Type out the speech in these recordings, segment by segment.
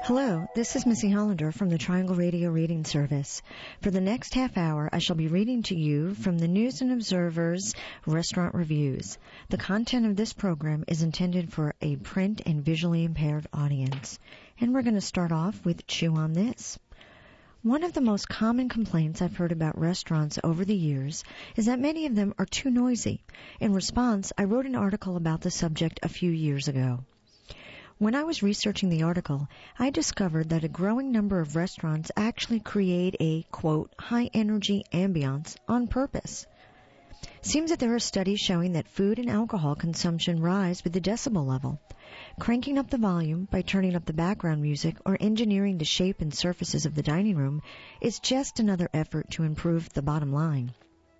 Hello, this is Missy Hollander from the Triangle Radio Reading Service. For the next half hour, I shall be reading to you from the News and Observer's Restaurant Reviews. The content of this program is intended for a print and visually impaired audience. And we're going to start off with Chew on This. One of the most common complaints I've heard about restaurants over the years is that many of them are too noisy. In response, I wrote an article about the subject a few years ago. When I was researching the article, I discovered that a growing number of restaurants actually create a, quote, high-energy ambiance on purpose. Seems that there are studies showing that food and alcohol consumption rise with the decibel level. Cranking up the volume by turning up the background music or engineering the shape and surfaces of the dining room is just another effort to improve the bottom line.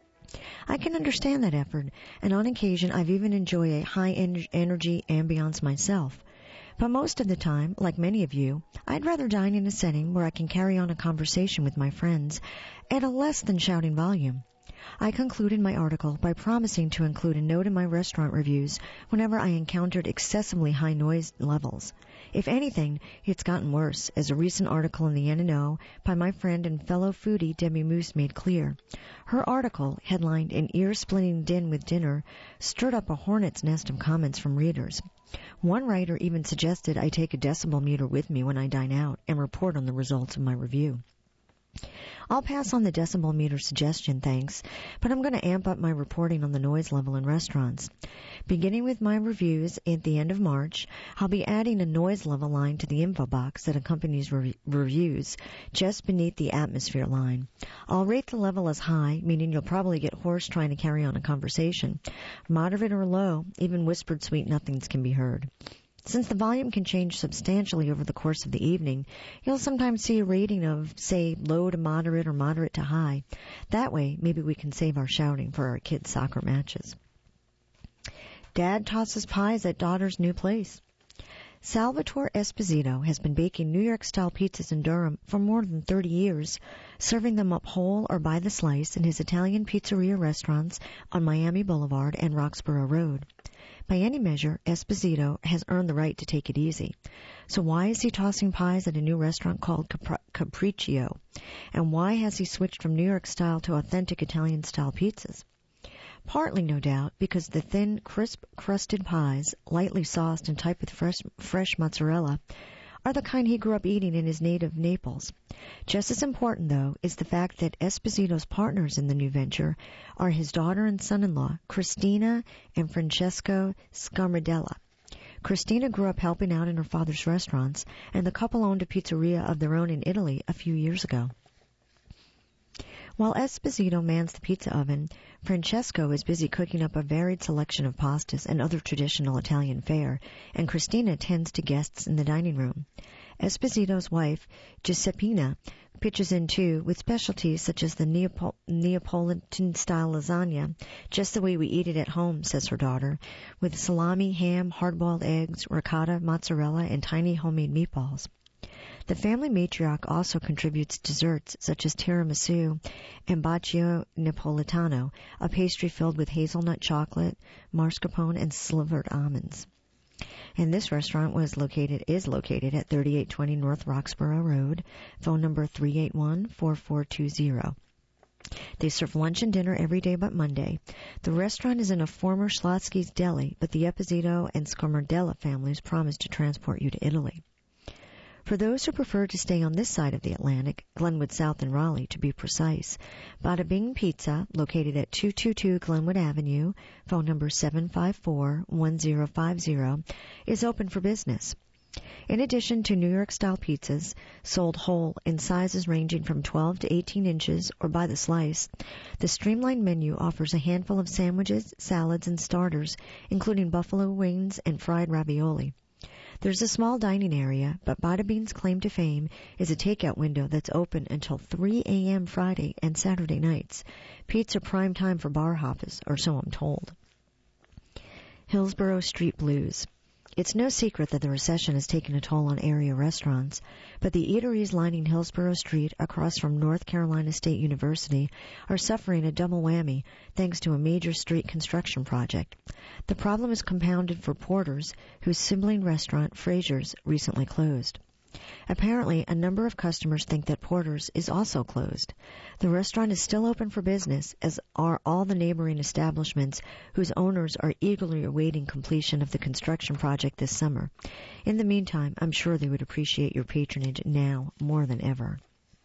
I can understand that effort, and on occasion I've even enjoyed a high-energy ambiance myself. But most of the time, like many of you, I'd rather dine in a setting where I can carry on a conversation with my friends at a less than shouting volume. I concluded my article by promising to include a note in my restaurant reviews whenever I encountered excessively high noise levels. If anything, it's gotten worse, as a recent article in the N&O by my friend and fellow foodie Debbie Moose made clear. Her article, headlined "An Ear-Splitting Din with Dinner," stirred up a hornet's nest of comments from readers. One writer even suggested I take a decibel meter with me when I dine out and report on the results of my review. I'll pass on the decibel meter suggestion, thanks, but I'm going to amp up my reporting on the noise level in restaurants. Beginning with my reviews at the end of March, I'll be adding a noise level line to the info box that accompanies reviews just beneath the atmosphere line. I'll rate the level as high, meaning you'll probably get hoarse trying to carry on a conversation. Moderate or low, even whispered sweet nothings can be heard. Since the volume can change substantially over the course of the evening, you'll sometimes see a rating of, say, low to moderate or moderate to high. That way, maybe we can save our shouting for our kids' soccer matches. Dad tosses pies at daughter's new place. Salvatore Esposito has been baking New York-style pizzas in Durham for more than 30 years, serving them up whole or by the slice in his Italian pizzeria restaurants on Miami Boulevard and Roxborough Road. By any measure, Esposito has earned the right to take it easy. So why is he tossing pies at a new restaurant called Capriccio? And why has he switched from New York-style to authentic Italian-style pizzas? Partly, no doubt, because the thin, crisp-crusted pies, lightly sauced and topped with fresh mozzarella, are the kind he grew up eating in his native Naples. Just as important, though, is the fact that Esposito's partners in the new venture are his daughter and son-in-law, Cristina and Francesco Scarmadella. Cristina grew up helping out in her father's restaurants, and the couple owned a pizzeria of their own in Italy a few years ago. While Esposito mans the pizza oven, Francesco is busy cooking up a varied selection of pastas and other traditional Italian fare, and Cristina tends to guests in the dining room. Esposito's wife, Giuseppina, pitches in too, with specialties such as the Neapolitan-style lasagna, just the way we eat it at home, says her daughter, with salami, ham, hard-boiled eggs, ricotta, mozzarella, and tiny homemade meatballs. The family matriarch also contributes desserts such as tiramisu and bacio napolitano, a pastry filled with hazelnut chocolate, mascarpone, and slivered almonds. And this restaurant is located at 3820 North Roxborough Road, phone number 381-4420. They serve lunch and dinner every day but Monday. The restaurant is in a former Schlotsky's deli, but the Esposito and Scarmadella families promised to transport you to Italy. For those who prefer to stay on this side of the Atlantic, Glenwood South and Raleigh to be precise, Bada Bing Pizza, located at 222 Glenwood Avenue, phone number 754-1050, is open for business. In addition to New York-style pizzas, sold whole in sizes ranging from 12 to 18 inches or by the slice, the streamlined menu offers a handful of sandwiches, salads, and starters, including buffalo wings and fried ravioli. There's a small dining area, but Bada Bing's claim to fame is a takeout window that's open until 3 a.m. Friday and Saturday nights. Pizza prime time for bar hoppers, or so I'm told. Hillsborough Street Blues. It's no secret that the recession has taken a toll on area restaurants, but the eateries lining Hillsborough Street across from North Carolina State University are suffering a double whammy thanks to a major street construction project. The problem is compounded for Porter's, whose sibling restaurant, Fraser's, recently closed. Apparently, a number of customers think that Porter's is also closed. The restaurant is still open for business, as are all the neighboring establishments whose owners are eagerly awaiting completion of the construction project this summer. In the meantime, I'm sure they would appreciate your patronage now more than ever.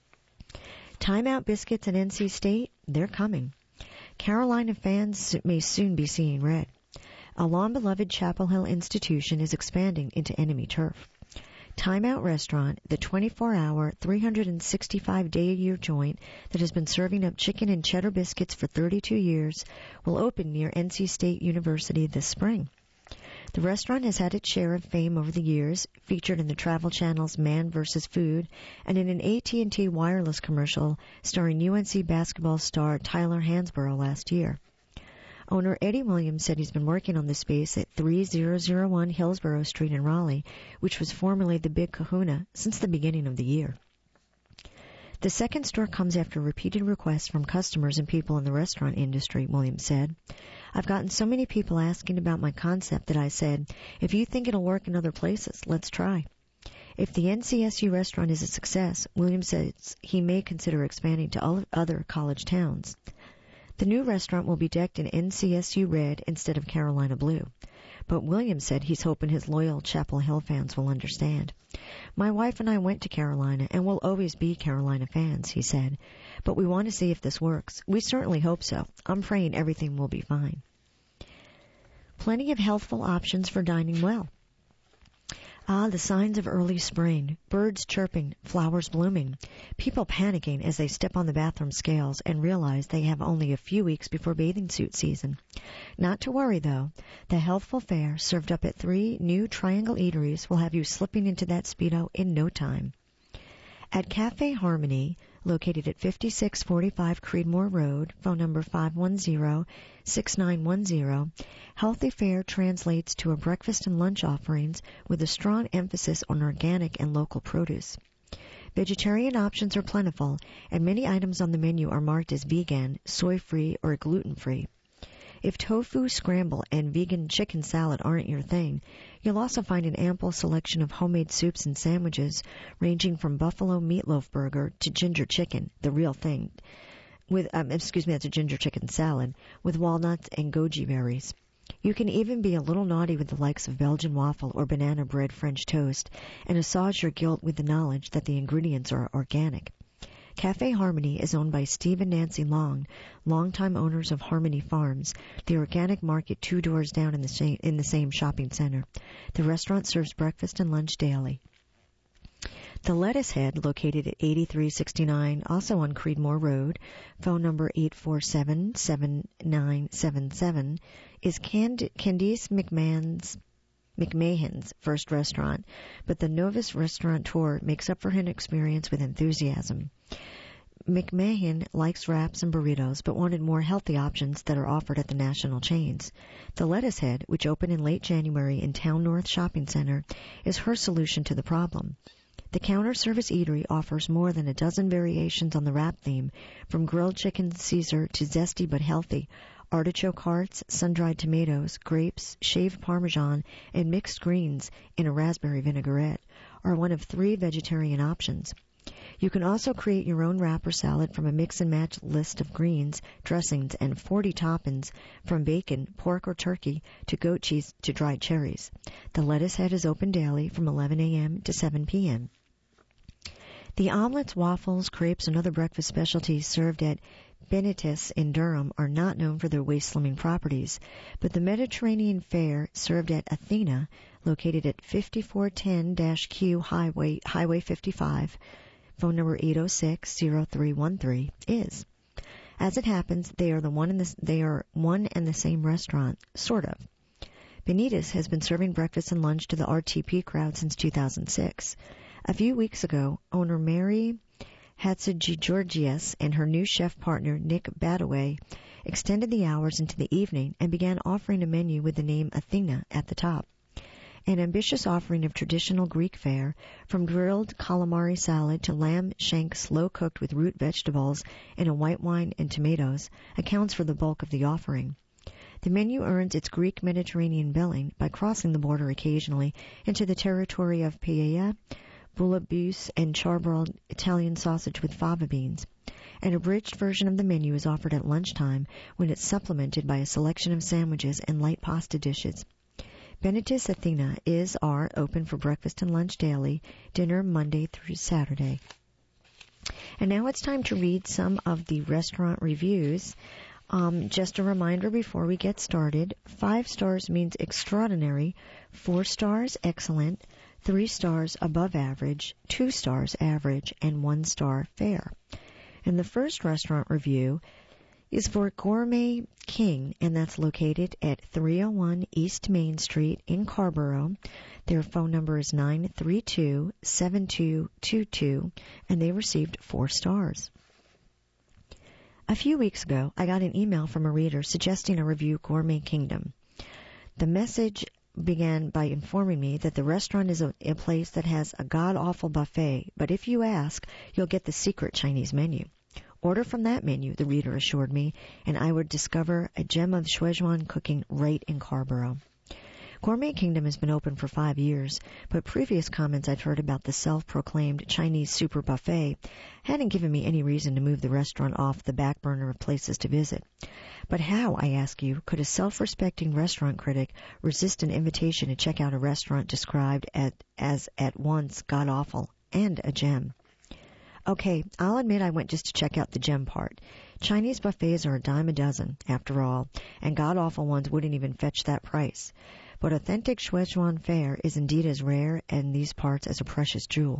Timeout biscuits at NC State? They're coming. Carolina fans may soon be seeing red. A long-beloved Chapel Hill institution is expanding into enemy turf. Timeout Restaurant, the 24-hour, 365-day-a-year joint that has been serving up chicken and cheddar biscuits for 32 years, will open near NC State University this spring. The restaurant has had its share of fame over the years, featured in the Travel Channel's Man vs. Food and in an AT&T wireless commercial starring UNC basketball star Tyler Hansborough last year. Owner Eddie Williams said he's been working on the space at 3001 Hillsborough Street in Raleigh, which was formerly the Big Kahuna, since the beginning of the year. The second store comes after repeated requests from customers and people in the restaurant industry, Williams said. I've gotten so many people asking about my concept that I said, if you think it'll work in other places, let's try. If the NCSU restaurant is a success, Williams says he may consider expanding to other college towns. The new restaurant will be decked in NCSU red instead of Carolina blue. But Williams said he's hoping his loyal Chapel Hill fans will understand. My wife and I went to Carolina and will always be Carolina fans, he said. But we want to see if this works. We certainly hope so. I'm praying everything will be fine. Plenty of healthful options for dining well. The signs of early spring. Birds chirping, flowers blooming. People panicking as they step on the bathroom scales and realize they have only a few weeks before bathing suit season. Not to worry, though. The healthful fare, served up at 3 new Triangle eateries, will have you slipping into that Speedo in no time. At Cafe Harmony, located at 5645 Creedmoor Road, phone number 510-6910, healthy fare translates to a breakfast and lunch offerings with a strong emphasis on organic and local produce. Vegetarian options are plentiful, and many items on the menu are marked as vegan, soy-free, or gluten-free. If tofu scramble and vegan chicken salad aren't your thing, you'll also find an ample selection of homemade soups and sandwiches, ranging from buffalo meatloaf burger to ginger chicken, the real thing, that's a ginger chicken salad, with walnuts and goji berries. You can even be a little naughty with the likes of Belgian waffle or banana bread French toast, and assuage your guilt with the knowledge that the ingredients are organic. Cafe Harmony is owned by Steve and Nancy Long, longtime owners of Harmony Farms, the organic market 2 doors down in the same shopping center. The restaurant serves breakfast and lunch daily. The Lettuce Head, located at 8369, also on Creedmoor Road, phone number 847-7977, is Candice McMahon's first restaurant, but the novice restaurateur makes up for her experience with enthusiasm. McMahon likes wraps and burritos, but wanted more healthy options that are offered at the national chains. The Lettuce Head, which opened in late January in Town North Shopping Center, is her solution to the problem. The counter-service eatery offers more than a dozen variations on the wrap theme, from grilled chicken Caesar to zesty but healthy, artichoke hearts, sun-dried tomatoes, grapes, shaved Parmesan, and mixed greens in a raspberry vinaigrette, are one of 3 vegetarian options. You can also create your own wrap or salad from a mix-and-match list of greens, dressings, and 40 toppings, from bacon, pork or turkey, to goat cheese to dried cherries. The Lettuce Head is open daily from 11 a.m. to 7 p.m. The omelets, waffles, crepes, and other breakfast specialties served at Benitez in Durham are not known for their waist-slimming properties, but the Mediterranean fare served at Athena, located at 5410-Q Highway 55, phone number 806-0313, is. As it happens, they are one and the same restaurant, sort of. Benitez has been serving breakfast and lunch to the RTP crowd since 2006. A few weeks ago, owner Mary Hatzigeorgias and her new chef partner, Nick Badaway, extended the hours into the evening and began offering a menu with the name Athena at the top. An ambitious offering of traditional Greek fare, from grilled calamari salad to lamb shank slow-cooked with root vegetables and a white wine and tomatoes, accounts for the bulk of the offering. The menu earns its Greek Mediterranean billing by crossing the border occasionally into the territory of paella, bouillabaisse, and charbroiled Italian sausage with fava beans. An abridged version of the menu is offered at lunchtime when it's supplemented by a selection of sandwiches and light pasta dishes. Benedet's Athena are open for breakfast and lunch daily, dinner Monday through Saturday. And now it's time to read some of the restaurant reviews. Just a reminder before we get started, 5 stars means extraordinary, 4 stars excellent, 3 stars above average, 2 stars average, and 1 star fair. And the first restaurant review is for Gourmet King, and that's located at 301 East Main Street in Carrboro. Their phone number is 932-7222, and they received 4 stars. A few weeks ago, I got an email from a reader suggesting a review Gourmet Kingdom. The message began by informing me that the restaurant is a place that has a god-awful buffet, but if you ask, you'll get the secret Chinese menu. Order from that menu, the reader assured me, and I would discover a gem of Szechuan cooking right in Carrboro. Gourmet Kingdom has been open for 5 years, but previous comments I've heard about the self-proclaimed Chinese super buffet hadn't given me any reason to move the restaurant off the back burner of places to visit. But how, I ask you, could a self-respecting restaurant critic resist an invitation to check out a restaurant described as at once god-awful and a gem? Okay, I'll admit I went just to check out the gem part. Chinese buffets are a dime a dozen, after all, and god-awful ones wouldn't even fetch that price. But authentic Szechuan fare is indeed as rare in these parts as a precious jewel.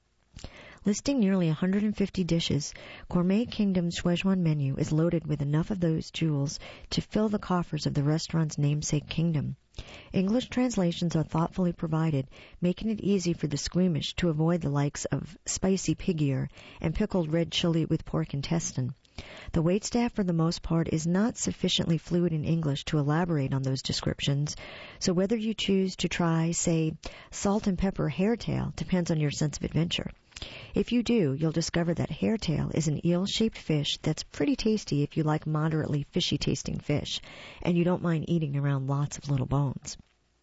Listing nearly 150 dishes, Gourmet Kingdom's Szechuan menu is loaded with enough of those jewels to fill the coffers of the restaurant's namesake kingdom. English translations are thoughtfully provided, making it easy for the squeamish to avoid the likes of spicy pig ear and pickled red chili with pork intestine. The waitstaff, for the most part, is not sufficiently fluent in English to elaborate on those descriptions, so whether you choose to try, say, salt and pepper hairtail depends on your sense of adventure. If you do, you'll discover that hairtail is an eel-shaped fish that's pretty tasty if you like moderately fishy-tasting fish, and you don't mind eating around lots of little bones.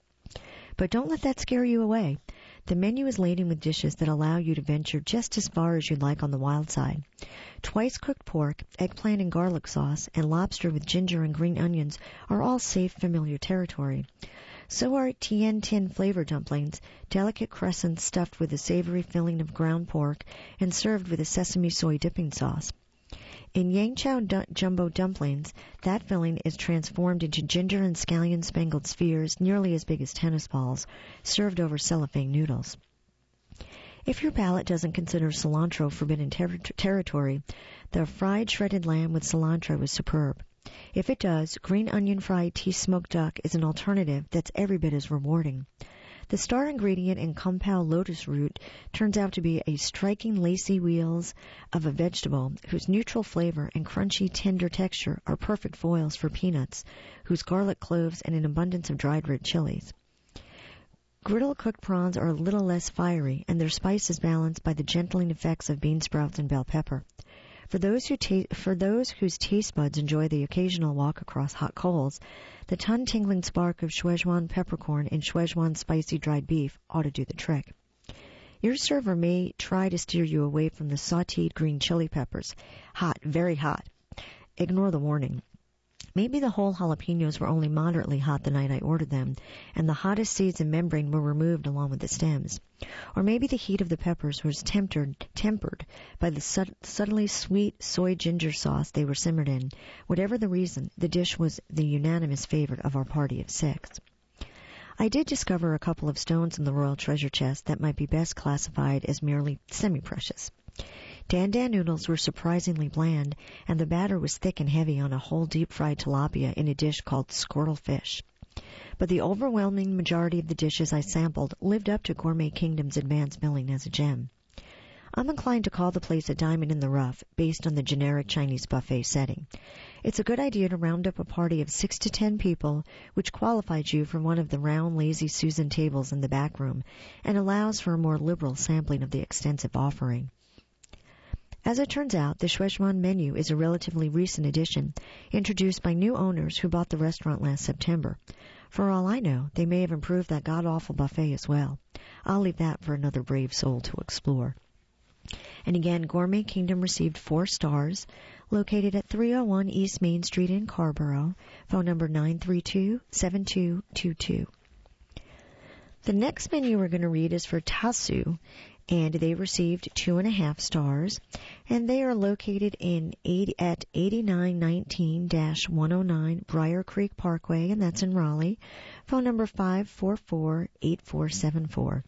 But don't let that scare you away. The menu is laden with dishes that allow you to venture just as far as you'd like on the wild side. Twice-cooked pork, eggplant and garlic sauce, and lobster with ginger and green onions are all safe, familiar territory. So are Tien Tin flavor dumplings, delicate crescents stuffed with a savory filling of ground pork and served with a sesame soy dipping sauce. In Yang Chow jumbo dumplings, that filling is transformed into ginger and scallion-spangled spheres nearly as big as tennis balls, served over cellophane noodles. If your palate doesn't consider cilantro forbidden territory, the fried shredded lamb with cilantro is superb. If it does, green onion fried tea-smoked duck is an alternative that's every bit as rewarding. The star ingredient in Kung Pao lotus root turns out to be a striking lacy wheels of a vegetable whose neutral flavor and crunchy, tender texture are perfect foils for peanuts, whose garlic cloves and an abundance of dried red chilies. Griddle-cooked prawns are a little less fiery, and their spice is balanced by the gentling effects of bean sprouts and bell pepper. For those whose taste buds enjoy the occasional walk across hot coals, the tongue-tingling spark of Szechuan peppercorn and Szechuan spicy dried beef ought to do the trick. Your server may try to steer you away from the sautéed green chili peppers. Hot, very hot. Ignore the warning. Maybe the whole jalapenos were only moderately hot the night I ordered them, and the hottest seeds and membrane were removed along with the stems. Or maybe the heat of the peppers was tempered by the subtly sweet soy ginger sauce they were simmered in. Whatever the reason, the dish was the unanimous favorite of our party of 6. I did discover a couple of stones in the royal treasure chest that might be best classified as merely semi-precious. Dan Dan noodles were surprisingly bland, and the batter was thick and heavy on a whole deep-fried tilapia in a dish called squirtle fish. But the overwhelming majority of the dishes I sampled lived up to Gourmet Kingdom's advanced billing as a gem. I'm inclined to call the place a diamond in the rough, based on the generic Chinese buffet setting. It's a good idea to round up a party of 6 to 10 people, which qualifies you for one of the round, lazy Susan tables in the back room, and allows for a more liberal sampling of the extensive offering. As it turns out, the Szechuan menu is a relatively recent addition, introduced by new owners who bought the restaurant last September. For all I know, they may have improved that god-awful buffet as well. I'll leave that for another brave soul to explore. And again, Gourmet Kingdom received 4 stars, located at 301 East Main Street in Carrboro, phone number 932-7222. The next menu we're going to read is for Tasu, and they received 2.5 stars, and they are located at 8919-109 Briar Creek Parkway, and that's in Raleigh, phone number 544-8474.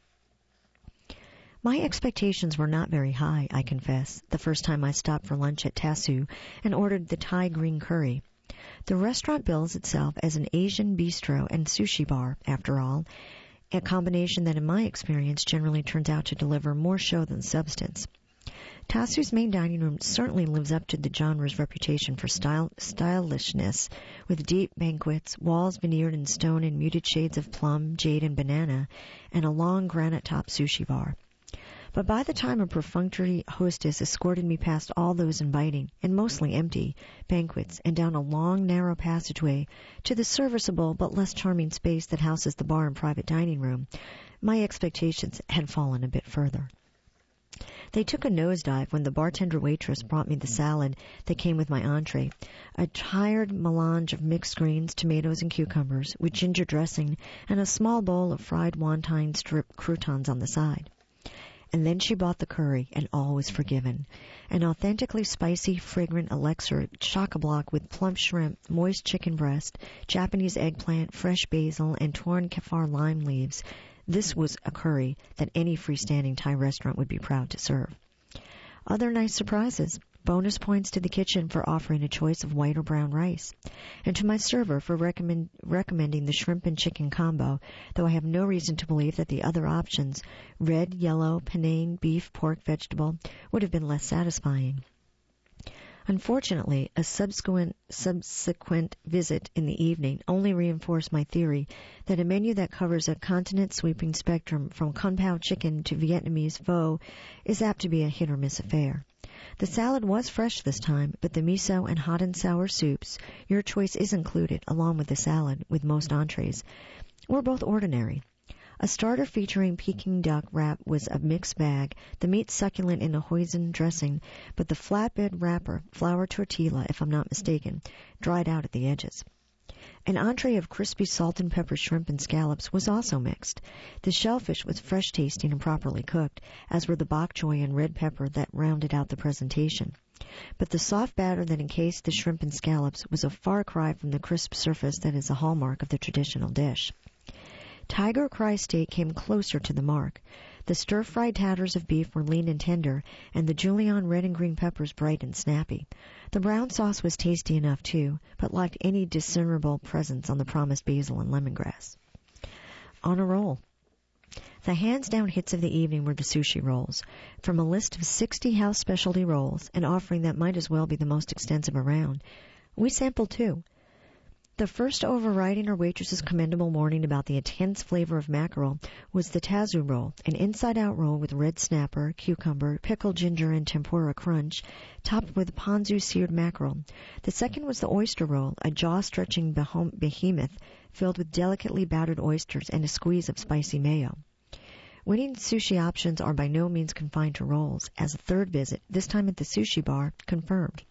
My expectations were not very high, I confess, the first time I stopped for lunch at Tasu and ordered the Thai green curry. The restaurant bills itself as an Asian bistro and sushi bar, after all, a combination that in my experience generally turns out to deliver more show than substance. Tasu's main dining room certainly lives up to the genre's reputation for stylishness, with deep banquets, walls veneered in stone in muted shades of plum, jade, and banana, and a long granite-top sushi bar. But by the time a perfunctory hostess escorted me past all those inviting, and mostly empty, banquets and down a long, narrow passageway to the serviceable but less charming space that houses the bar and private dining room, my expectations had fallen a bit further. They took a nosedive when the bartender waitress brought me the salad that came with my entree, a tired melange of mixed greens, tomatoes, and cucumbers, with ginger dressing, and a small bowl of fried wonton strip croutons on the side. And then she bought the curry, and all was forgiven. An authentically spicy, fragrant elixir chock-a-block with plump shrimp, moist chicken breast, Japanese eggplant, fresh basil, and torn kaffir lime leaves. This was a curry that any freestanding Thai restaurant would be proud to serve. Other nice surprises. Bonus points to the kitchen for offering a choice of white or brown rice, and to my server for recommending the shrimp and chicken combo, though I have no reason to believe that the other options, red, yellow, penang, beef, pork, vegetable, would have been less satisfying. Unfortunately, a subsequent visit in the evening only reinforced my theory that a menu that covers a continent-sweeping spectrum from kung pao chicken to Vietnamese pho is apt to be a hit-or-miss affair. The salad was fresh this time, but the miso and hot and sour soups, your choice is included along with the salad with most entrees, were both ordinary. A starter featuring Peking duck wrap was a mixed bag, the meat succulent in a hoisin dressing, but the flatbed wrapper, flour tortilla if I'm not mistaken, dried out at the edges. An entree of crispy salt and pepper shrimp and scallops was also mixed. The shellfish was fresh-tasting and properly cooked, as were the bok choy and red pepper that rounded out the presentation. But the soft batter that encased the shrimp and scallops was a far cry from the crisp surface that is a hallmark of the traditional dish. Tiger Cry steak came closer to the mark. The stir-fried tatters of beef were lean and tender, and the julienne red and green peppers bright and snappy. The brown sauce was tasty enough, too, but lacked any discernible presence on the promised basil and lemongrass. On a roll. The hands-down hits of the evening were the sushi rolls. From a list of 60 house specialty rolls, an offering that might as well be the most extensive around, we sampled 2. The first overriding our waitress's commendable warning about the intense flavor of mackerel was the Tazu roll, an inside-out roll with red snapper, cucumber, pickled ginger, and tempura crunch, topped with ponzu seared mackerel. The second was the oyster roll, a jaw-stretching behemoth filled with delicately battered oysters and a squeeze of spicy mayo. Winning sushi options are by no means confined to rolls, as a third visit, this time at the sushi bar, confirmed.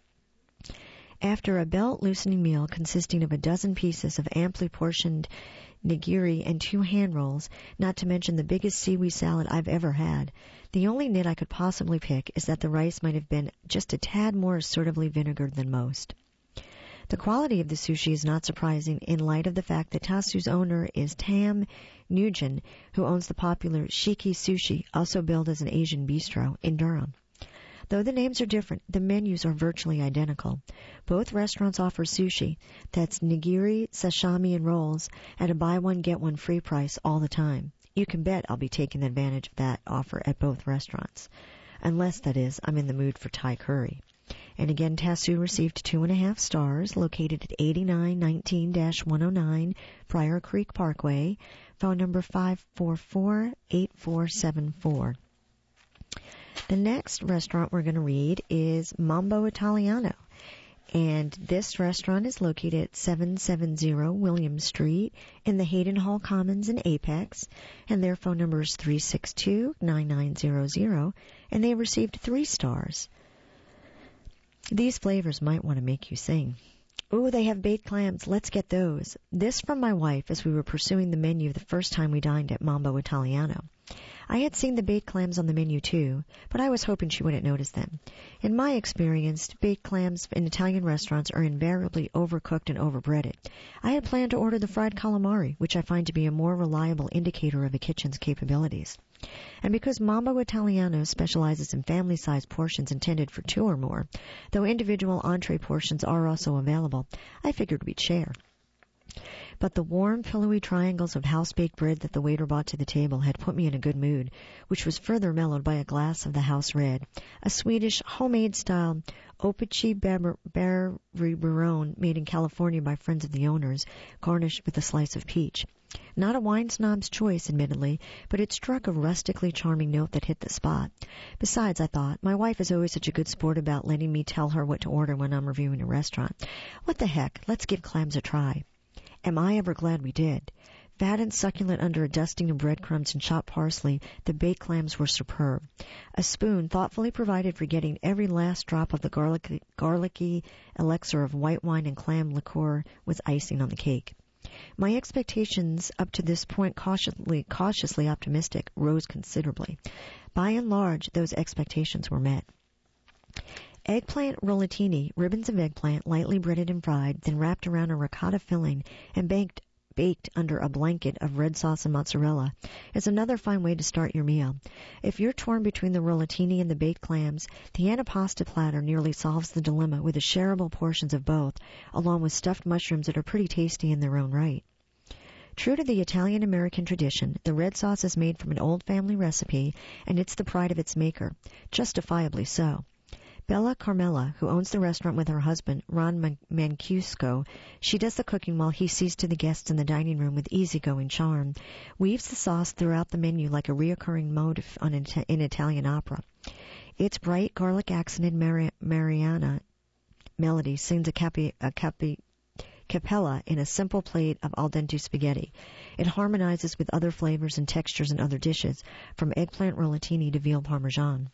After a belt-loosening meal consisting of a dozen pieces of amply portioned nigiri and 2 hand rolls, not to mention the biggest seaweed salad I've ever had, the only nit I could possibly pick is that the rice might have been just a tad more assertively vinegared than most. The quality of the sushi is not surprising in light of the fact that Tasu's owner is Tam Nguyen, who owns the popular Shiki Sushi, also billed as an Asian bistro, in Durham. Though the names are different, the menus are virtually identical. Both restaurants offer sushi, that's nigiri, sashimi, and rolls, at a buy-one-get-one-free price all the time. You can bet I'll be taking advantage of that offer at both restaurants. Unless, that is, I'm in the mood for Thai curry. And again, Tasu received 2.5 stars, located at 8919-109 Briar Creek Parkway, phone number 544-8474. The next restaurant we're going to read is Mambo Italiano, And this restaurant is located at 770 William Street in the Hayden Hall Commons in Apex. And their phone number is 362-9900. And they received 3 stars. These flavors might want to make you sing. Ooh, they have baked clams. Let's get those. This from my wife as we were pursuing the menu the first time we dined at Mambo Italiano. I had seen the baked clams on the menu too, but I was hoping she wouldn't notice them. In my experience, baked clams in Italian restaurants are invariably overcooked and overbreaded. I had planned to order the fried calamari, which I find to be a more reliable indicator of a kitchen's capabilities. And because Mambo Italiano specializes in family-sized portions intended for 2 or more, though individual entree portions are also available, I figured we'd share. But the warm, pillowy triangles of house-baked bread that the waiter brought to the table had put me in a good mood, which was further mellowed by a glass of the house red, a Swedish homemade-style Opici Barone made in California by friends of the owners, garnished with a slice of peach. Not a wine snob's choice, admittedly, but it struck a rustically charming note that hit the spot. Besides, I thought, my wife is always such a good sport about letting me tell her what to order when I'm reviewing a restaurant. What the heck, let's give clams a try. Am I ever glad we did? Fat and succulent under a dusting of breadcrumbs and chopped parsley, the baked clams were superb. A spoon thoughtfully provided for getting every last drop of the garlicky elixir of white wine and clam liqueur was icing on the cake. My expectations, up to this point cautiously optimistic, rose considerably. By and large, those expectations were met. Eggplant rollatini, ribbons of eggplant, lightly breaded and fried, then wrapped around a ricotta filling and baked under a blanket of red sauce and mozzarella, is another fine way to start your meal. If you're torn between the rollatini and the baked clams, the antipasta platter nearly solves the dilemma with the shareable portions of both, along with stuffed mushrooms that are pretty tasty in their own right. True to the Italian-American tradition, the red sauce is made from an old family recipe, and it's the pride of its maker, justifiably so. Bella Carmela, who owns the restaurant with her husband, Ron Mancuso, she does the cooking while he sees to the guests in the dining room with easygoing charm, weaves the sauce throughout the menu like a reoccurring motif in Italian opera. Its bright, garlic-accented Mariana melody sings a cappella in a simple plate of al dente spaghetti. It harmonizes with other flavors and textures in other dishes, from eggplant rollatini to veal parmesan.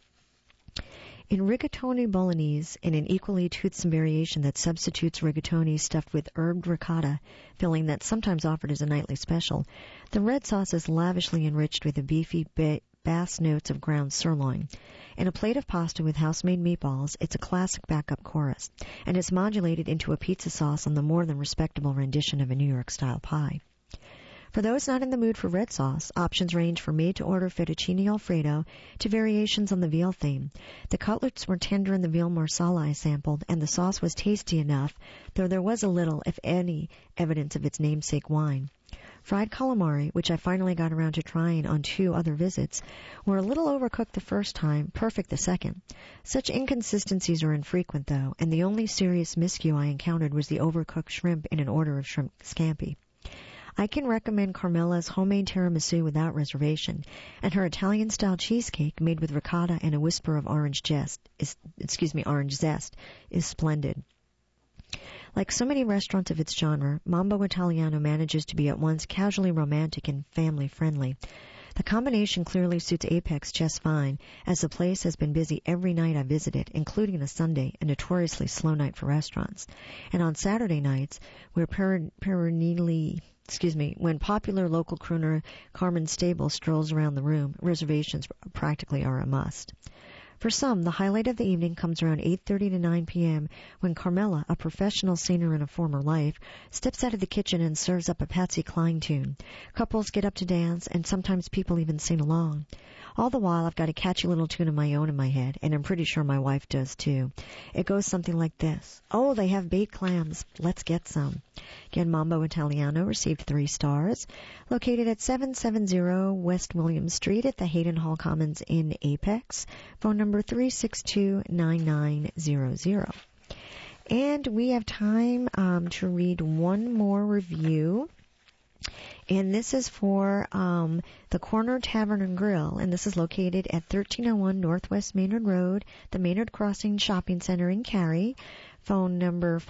In rigatoni bolognese, in an equally toothsome variation that substitutes rigatoni stuffed with herbed ricotta, filling that's sometimes offered as a nightly special, the red sauce is lavishly enriched with the beefy bass notes of ground sirloin. In a plate of pasta with house-made meatballs, it's a classic backup chorus, and is modulated into a pizza sauce on the more than respectable rendition of a New York-style pie. For those not in the mood for red sauce, options range from made-to-order fettuccine alfredo to variations on the veal theme. The cutlets were tender in the veal marsala I sampled, and the sauce was tasty enough, though there was a little, if any, evidence of its namesake wine. Fried calamari, which I finally got around to trying on 2 other visits, were a little overcooked the first time, perfect the second. Such inconsistencies are infrequent, though, and the only serious miscue I encountered was the overcooked shrimp in an order of shrimp scampi. I can recommend Carmela's homemade tiramisu without reservation, and her Italian-style cheesecake made with ricotta and a whisper of orange zest is splendid. Like so many restaurants of its genre, Mambo Italiano manages to be at once casually romantic and family-friendly. The combination clearly suits Apex just fine, as the place has been busy every night I visited, including a Sunday, a notoriously slow night for restaurants. And on Saturday nights, when popular local crooner Carmen Stable strolls around the room, reservations practically are a must. For some, the highlight of the evening comes around 8:30 to 9 p.m. when Carmela, a professional singer in a former life, steps out of the kitchen and serves up a Patsy Cline tune. Couples get up to dance, and sometimes people even sing along. All the while, I've got a catchy little tune of my own in my head, and I'm pretty sure my wife does too. It goes something like this. Oh, they have baked clams. Let's get some. Again, Mambo Italiano received 3 stars. Located at 770 West William Street at the Hayden Hall Commons in Apex. Phone number 362-9900. And we have time to read one more review. And this is for the Corner Tavern and Grill, and this is located at 1301 Northwest Maynard Road, the Maynard Crossing Shopping Center in Cary. phone number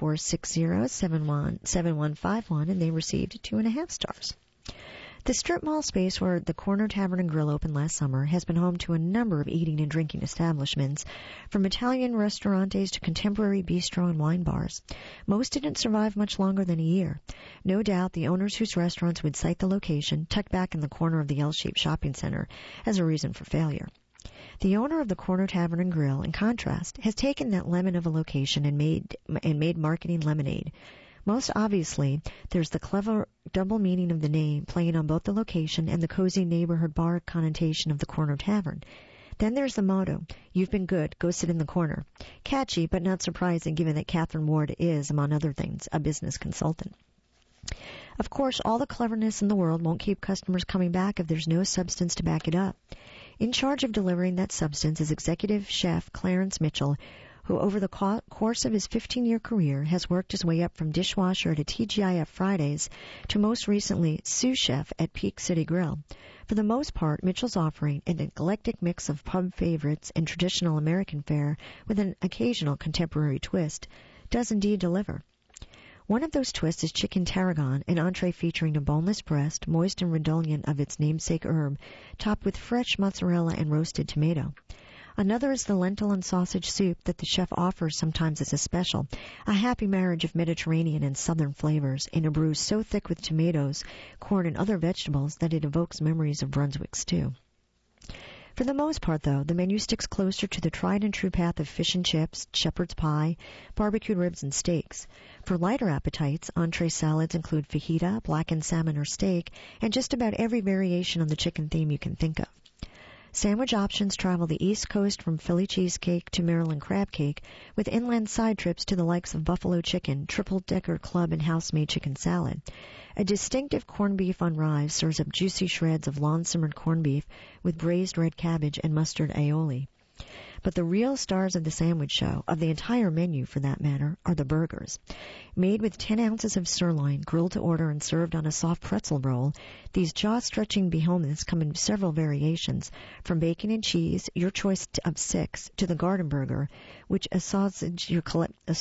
460-7151, and they received 2.5 stars. The strip mall space where the Corner Tavern and Grill opened last summer has been home to a number of eating and drinking establishments, from Italian restaurantes to contemporary bistro and wine bars. Most didn't survive much longer than a year. No doubt the owners whose restaurants would cite the location, tucked back in the corner of the L-shaped shopping center, as a reason for failure. The owner of the Corner Tavern and Grill, in contrast, has taken that lemon of a location and made marketing lemonade. Most obviously, there's the clever double meaning of the name playing on both the location and the cozy neighborhood bar connotation of the Corner Tavern. Then there's the motto, "You've been good, go sit in the corner." Catchy, but not surprising given that Catherine Ward is, among other things, a business consultant. Of course, all the cleverness in the world won't keep customers coming back if there's no substance to back it up. In charge of delivering that substance is executive chef Clarence Mitchell, who over the course of his 15-year career has worked his way up from dishwasher at a TGIF Fridays to most recently sous chef at Peak City Grill. For the most part, Mitchell's offering an eclectic mix of pub favorites and traditional American fare with an occasional contemporary twist does indeed deliver. One of those twists is chicken tarragon, an entree featuring a boneless breast, moist and redolent of its namesake herb, topped with fresh mozzarella and roasted tomato. Another is the lentil and sausage soup that the chef offers sometimes as a special, a happy marriage of Mediterranean and southern flavors in a brew so thick with tomatoes, corn, and other vegetables that it evokes memories of Brunswick stew. For the most part, though, the menu sticks closer to the tried-and-true path of fish and chips, shepherd's pie, barbecued ribs, and steaks. For lighter appetites, entree salads include fajita, blackened salmon or steak, and just about every variation on the chicken theme you can think of. Sandwich options travel the East Coast from Philly cheesecake to Maryland crab cake, with inland side trips to the likes of buffalo chicken, triple-decker club, and house-made chicken salad. A distinctive corned beef on rye serves up juicy shreds of lawn-simmered corned beef with braised red cabbage and mustard aioli. But the real stars of the sandwich show, of the entire menu for that matter, are the burgers. Made with 10 ounces of sirloin, grilled to order and served on a soft pretzel roll, these jaw-stretching behemoths come in several variations, from bacon and cheese, your choice of 6, to the garden burger, which assuages your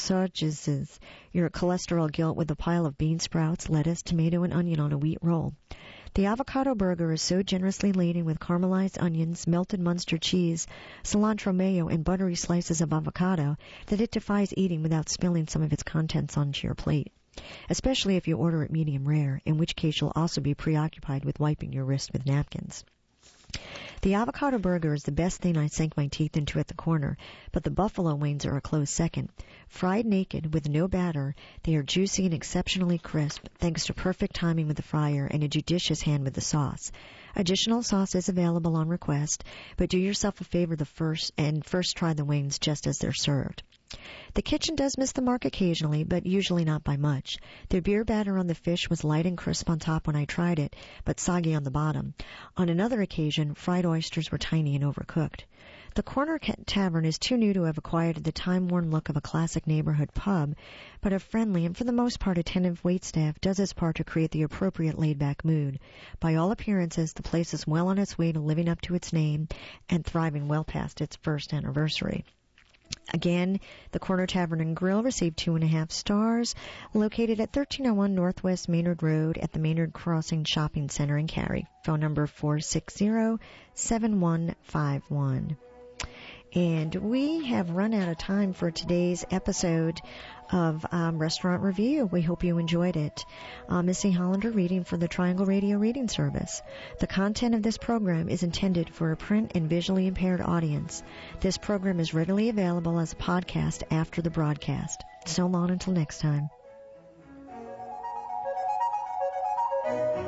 cholesterol guilt with a pile of bean sprouts, lettuce, tomato, and onion on a wheat roll. The avocado burger is so generously laden with caramelized onions, melted Munster cheese, cilantro mayo, and buttery slices of avocado that it defies eating without spilling some of its contents onto your plate, especially if you order it medium rare, in which case you'll also be preoccupied with wiping your wrist with napkins. The avocado burger is the best thing I sank my teeth into at the corner, but the buffalo wings are a close second. Fried naked with no batter, they are juicy and exceptionally crisp, thanks to perfect timing with the fryer and a judicious hand with the sauce. Additional sauce is available on request, but do yourself a favor first try the wings just as they're served. The kitchen does miss the mark occasionally, but usually not by much. The beer batter on the fish was light and crisp on top when I tried it, but soggy on the bottom. On another occasion, fried oysters were tiny and overcooked. The Corner Tavern is too new to have acquired the time-worn look of a classic neighborhood pub, but a friendly and for the most part attentive waitstaff does its part to create the appropriate laid-back mood. By all appearances, the place is well on its way to living up to its name and thriving well past its first anniversary. Again, the Corner Tavern and Grill received 2.5 stars, located at 1301 Northwest Maynard Road at the Maynard Crossing Shopping Center in Cary. Phone number 460-7151. And we have run out of time for today's episode of Restaurant Review. We hope you enjoyed it. Missy Hollander reading for the Triangle Radio Reading Service. The content of this program is intended for a print and visually impaired audience. This program is readily available as a podcast after the broadcast. So long until next time.